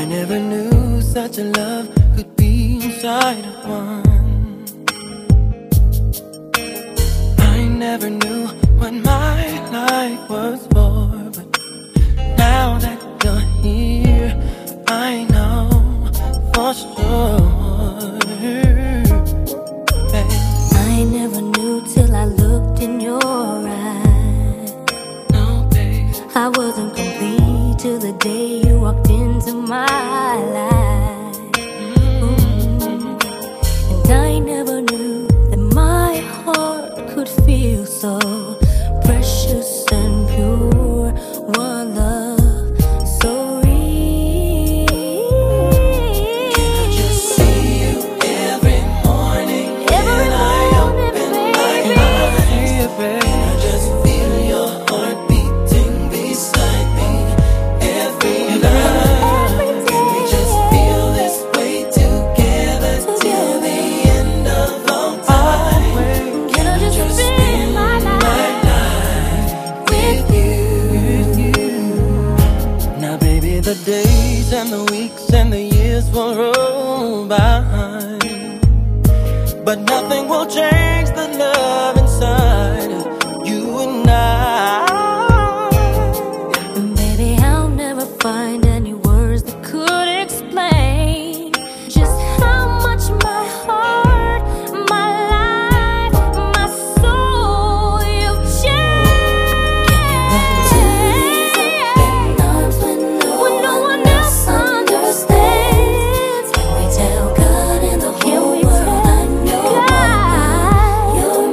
never knew such a love could be inside of one. I never knew what my life was for, but now that you're here, I know for sure. Babe. I never knew till I looked in your eyes. No, babe. I wasn't complete till the day you walked into my life. And I never knew that my heart could feel so precious and pure. One love so real. Can I just see you every morning when I open my eyes? Can I just feel your heart beating beside me every night? Can we just feel this way together till the end of all time? Can I just spend my life with you? Now baby, the days and the weeks and the years will roll by, but nothing will change the love inside of you and I. And baby, I'll never find any words that could